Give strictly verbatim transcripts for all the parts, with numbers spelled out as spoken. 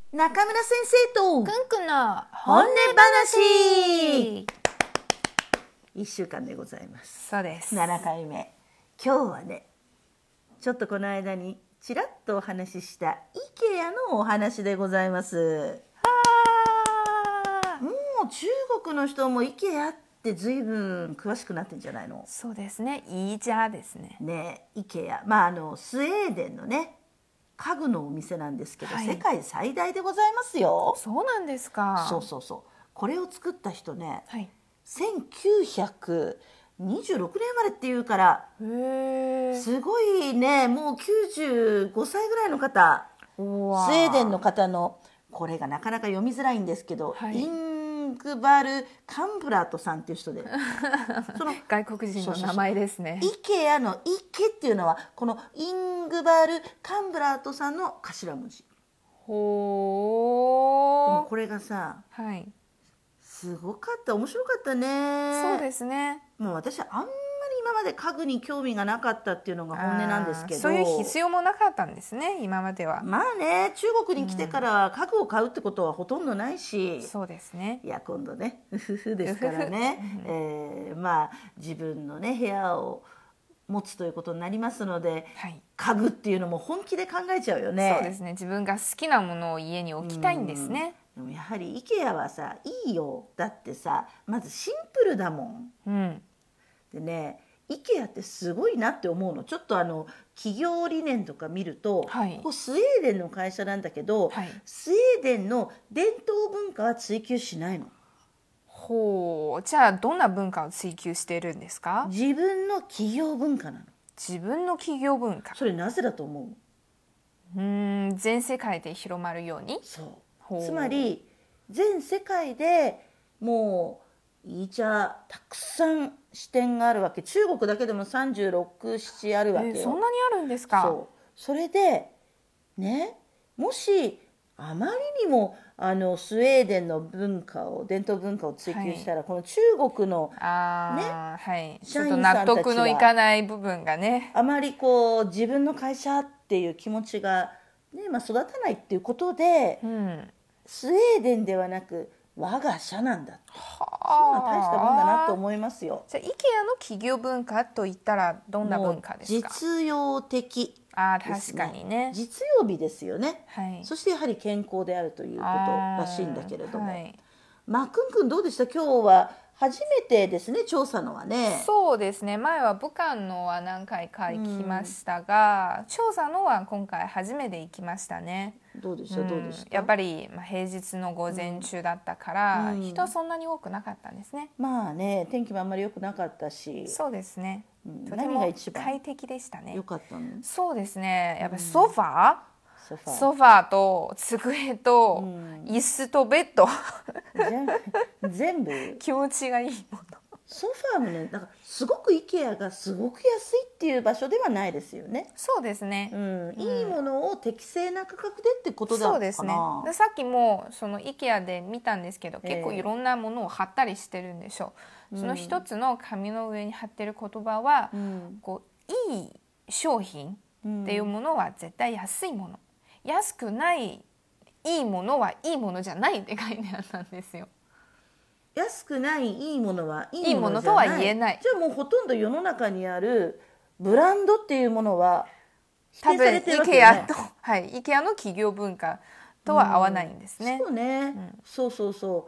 中村先生とくんくんの本音話。いっしゅうかんでございます。 そうです。 ななかいめ。今日はね、ちょっとこの間にちらっとお話しした IKEA のお話でございます。 あもう中国の人も IKEA って随分詳しくなってんじゃないの？ そうですね。いいじゃですね。 ね、IKEA、まああのスウェーデンのね家具のお店なんですけど、はい、世界最大でございますよ。 そうなんですか。 そうそうそう。これを作った人ね、 はい、 せんきゅうひゃくにじゅうろくねん生まれっていうから、 へすごいね、もうきゅうじゅうごさいぐらいの方、スウェーデンの方の、これがなかなか読みづらいんですけど、はい、イングバル・カンブラートさんっていう人でその外国人の名前ですね。 イケアのイケっていうのはこのイングバル・カンブラートさんの頭文字。 ほー。 でもこれがさ、 はい、 すごかった、面白かったね。 そうですね。 もう私はあんまり今まで家具に興味がなかったっていうのが本音なんですけど、 そういう必要もなかったんですね、今までは。 まあね、中国に来てからは家具を買うってことはほとんどないし、 うん、そうですね。 いや今度ね夫婦ですからね、えー、まあ自分のね部屋を持つということになりますので、はい、家具っていうのも本気で考えちゃうよね。 そうですね。自分が好きなものを家に置きたいんですね。 でもやはり IKEA はさいいよ。だってさまずシンプルだもん。うん、でね IKEA ってすごいなって思うの。ちょっとあの企業理念とか見ると、はい、ここスウェーデンの会社なんだけど、はい、スウェーデンの伝統文化は追求しないの。 ほう。じゃあどんな文化を追求しているんですか？ 自分の企業文化なの。 自分の企業文化。 それなぜだと思う？ うーん、全世界で広まるように。 そうつまり全世界でもういい茶たくさん支店があるわけ。中国だけでもさんじゅうろく、ななあるわけよ。 えー、そんなにあるんですか？ そうそれでね、もしあまりにもあのスウェーデンの文化を伝統文化を追求したら、はい、この中国の、ね、 あ、はい、ちょっと納得のいかない部分がね、 あまりこう自分の会社っていう気持ちが、ね、まあ、育たないっていうことで、うん、スウェーデンではなく我が社なんだって、そんな大したもんだなと思いますよ。 じゃあ IKEA の企業文化といったらどんな文化ですか？ 実用的。 あ、確かにね。 実用美ですよね、はい、そしてやはり健康であるということらしいんだけれども、はい、まあくんくんどうでした？今日は初めてですね、調査のはね。 そうですね、前は武漢のは何回か行きましたが、うん、調査のは今回初めて行きましたね。 どうでした、うん、どうでした？ やっぱり、まあ、平日の午前中だったから、うん、人そんなに多くなかったんですね。 まあね、天気もあんまり良くなかったし。 そうですね、 うん、とても快適でしたね。 良かったの？ そうですね、やっぱりソファー、 ソファー、 ソファーと机と椅子とベッド、 うん、全部気持ちがいいもの。 ソファーもね、だからすごく IKEA がすごく安いっていう場所ではないですよね。 そうですね、 うん、いいものを適正な価格でってことだかな。 そうですね。でさっきもその IKEA で見たんですけど、結構いろんなものを貼ったりしてるんでしょう、えー、その一つの紙の上に貼ってる言葉は、うん、こういい商品っていうものは絶対安いもの、うん、安くないいいものはいいものじゃないって書いてあったんですよ。 安くないいいものはいいものとは言えない。 じゃあもうほとんど世の中にあるブランドっていうものは否定されてるわけよね。 多分 IKEA と、はい、IKEA の企業文化とは合わないんですね。 うん、そうね、うん、そうそうそう、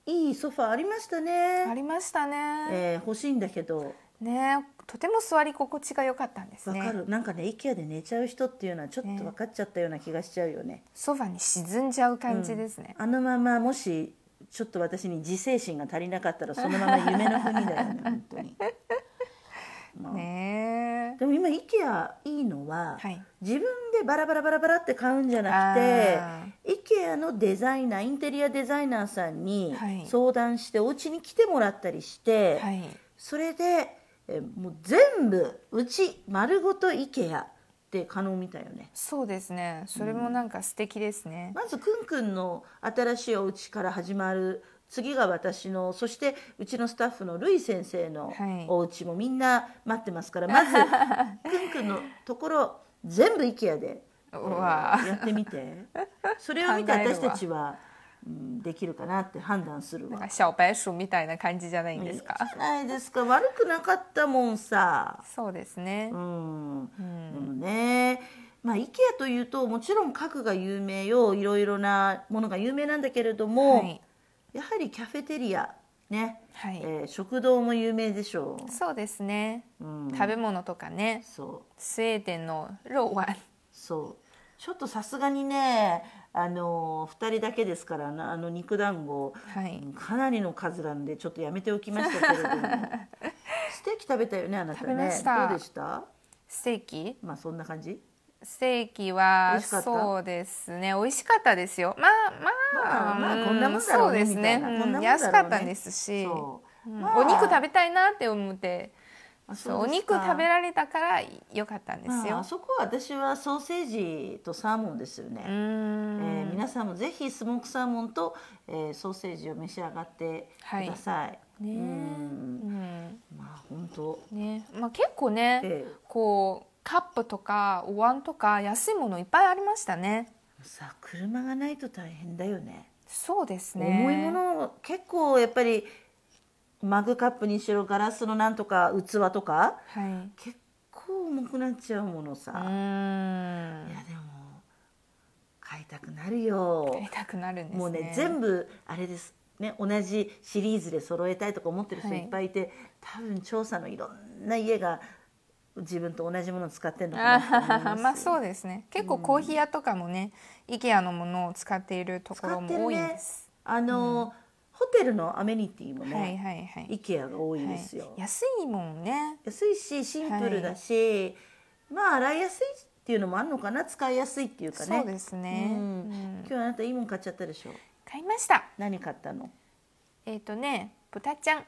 いいソファーありましたね。 ありましたね、 えー、欲しいんだけどね、とても座り心地が良かったんですね。 わかる。なんかね IKEA で寝ちゃう人っていうのはちょっと分かっちゃったような気がしちゃうよね。ね、 ソファに沈んじゃう感じですね、 うん、あのままもしちょっと私に自制心が足りなかったらそのまま夢の国だよね本当に、まあ、ね。でも今 IKEA いいのは、はい、自分でバラバラバラバラって買うんじゃなくて IKEA のデザイナーインテリアデザイナーさんに相談して、はい、お家に来てもらったりして、はい、それでえもう全部うち丸ごと IKEAって可能みたいよね。 そうですね、それもなんか素敵ですね、 うん、まずくんくんの新しいお家から始まる、次が私の、そしてうちのスタッフのルイ先生のお家もみんな待ってますから、はい、まずくんくんのところ全部 IKEA でうわやってみてそれを見て私たちは、うん、できるかなって判断するわ。 なんか小白鼠みたいな感じじゃないんですか。 じゃないですか。悪くなかったもんさ。 そうですね。 うん、うん、でもね、まあ イケア というともちろん家具が有名よ、いろいろなものが有名なんだけれども、はい、やはりカフェテリアね、はい、えー、食堂も有名でしょう。 そうですね、うん、食べ物とかね、そうスウェーデンのローワン、 そうちょっとさすがにね、あのふたりだけですからな、あの肉団子、はい、かなりの数なんでちょっとやめておきましたけれどもステーキ食べたよね、あなたね。 食べました。 どうでした？ ステーキ、 まあそんな感じ。 ステーキはそうですね、美味しかったですよ。まあまあ、まあ、まあこんなもんだろうね、そうですね、うん、安かったですし、そう、まあ、お肉食べたいなって思って、そうお肉食べられたから良かったんですよ。 まあ、あそこは私はソーセージとサーモンですよね。えー、皆さんもぜひスモークサーモンと、えー、ソーセージを召し上がってください。はい、ね、うん、うん、まあ本当ね、まあ結構ね、えー、こうカップとかお椀とか安いものいっぱいありましたね。 さあ車がないと大変だよね。 そうですね。 重いもの結構やっぱりマグカップにしろガラスのなんとか器とか、はい、結構重くなっちゃうものさ。うん、いやでも買いたくなるよ。 買いたくなるんですね。 もうね全部あれですね、同じシリーズで揃えたいとか思ってる人いっぱいいて、はい、多分調査のいろんな家が自分と同じものを使ってるのかなと思います。 まあそうですね。結構コーヒー屋とかもね、うん、IKEA のものを使っているところも多いんです。 ね、あの、うん、ホテルのアメニティもね、はいはいはい、IKEA が多いですよ。はい、 安いもんね。 安いしシンプルだし、はい、まあ洗いやすいっていうのもあるのかな、使いやすいっていうかね。 そうですね。うんうん、 今日あなたいいもん買っちゃったでしょ。 買いました。 何買ったの？ えっとね、豚ちゃん。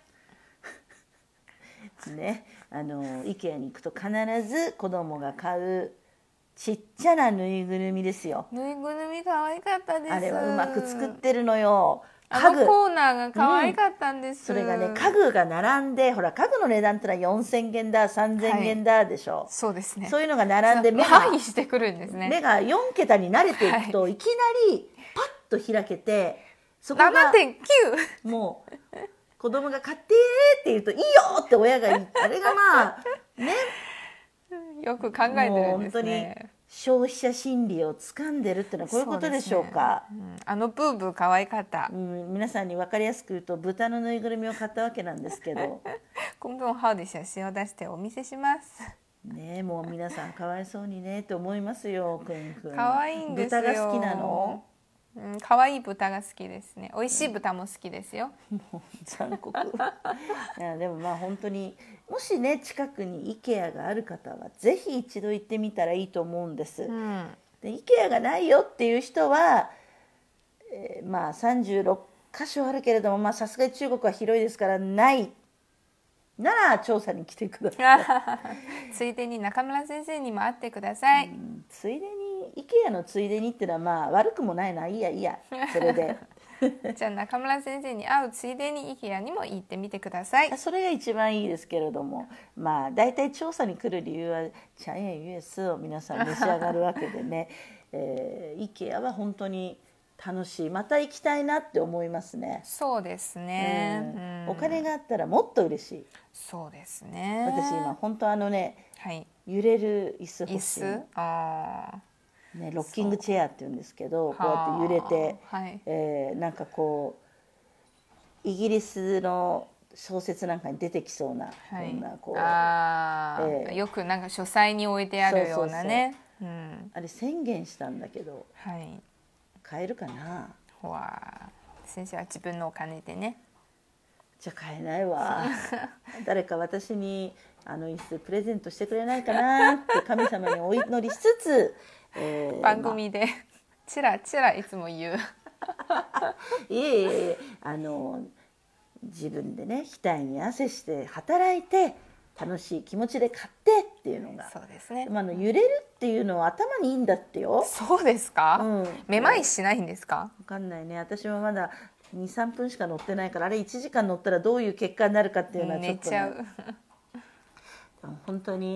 ね、あの IKEA に行くと必ず子供が買うちっちゃなぬいぐるみですよ。 ぬいぐるみ可愛かったです。 あれはうまく作ってるのよ。 家具、あのコーナーが可愛かったんです、 うん、それがね、家具が並んで、ほら家具の値段ってのはよんせんえんださんぜんえんだでしょ、はい、 そうですね。 そういうのが並んで目が麻痺してくるんですね。 目がよんけたに慣れていくと、はい、いきなりパッと開けて、 そこが ななてんきゅうもう子供が買ってって言うといいよって親が言う、あれがまあね、 よく考えてるんですね。もう本当に消費者心理を掴んでるってのはこういうことでしょうか。 う、ね、うん、あのブーブー可愛かった、 うん、皆さんに分かりやすく言うと豚のぬいぐるみを買ったわけなんですけど今度ハウで写真を出してお見せしますね。もう皆さんかわいそうにねと思いますよ。くんくん可愛いんですよ。 豚が好きなの？ うん、可愛い豚が好きですね。美味しい豚も好きですよ。 もう残酷いやでもまあ本当にもしね近くに IKEA がある方はぜひ一度行ってみたらいいと思うんです、うん、で IKEA がないよっていう人は、えー、まあさんじゅうろっかしょあるけれども、まあさすがに中国は広いですからないなら調査に来てくださいついでに中村先生にも会ってください、うん、 ついでに IKEA のついでにっていうのはまあ悪くもないな、いいやいいやそれでじゃあ中村先生に会うついでに IKEA にも行ってみてください。 それが一番いいですけれども、まあ大体調査に来る理由はチャイエン ユーエス を皆さん召し上がるわけでね、えー、IKEA は本当に楽しい、また行きたいなって思いますね。 そうですね、 うん、お金があったらもっと嬉しい。 そうですね。 私今本当あのね、はい、揺れる椅子欲しい。椅子、あね、ロッキングチェアって言うんですけど、こうやって揺れて、はい、えー、なんかこうイギリスの小説なんかに出てきそうな、はい、こんなこう、 あ、えー、よくなんか書斎に置いてあるようなね。 そうそうそう、うん、あれ宣言したんだけど、はい、買えるかな。 ほわ、先生は自分のお金でね。 じゃあ買えないわ誰か私にあの椅子プレゼントしてくれないかなって神様にお祈りしつつ、 えー、番組で、まあ、チラチラいつも言ういえいえいえ、あの自分でね額に汗して働いて楽しい気持ちで買ってっていうのが、 そうですね、 まあ、あの揺れるっていうのは頭にいいんだってよ。 そうですか、うん、めまいしないんですか。 分かんないね、私はまだにさんぷんしか乗ってないから、あれいちじかん乗ったらどういう結果になるかっていうのはちょっと、ね、 寝ちゃう本当に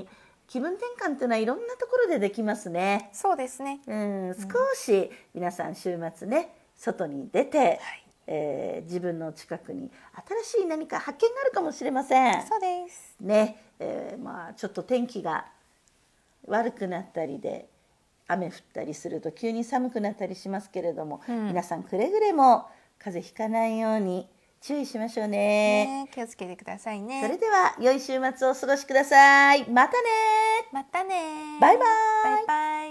気分転換っていうのはいろんなところでできますね。 そうですね、 うん、少し皆さん週末ね外に出て、はい、えー、自分の近くに新しい何か発見があるかもしれません。 そうですね、えー、まあちょっと天気が悪くなったりで雨降ったりすると急に寒くなったりしますけれども、うん、皆さんくれぐれも風邪ひかないように注意しましょう ね, ね気をつけてくださいね。 それでは良い週末をお過ごしください。またねまたねバイバイバイバイ。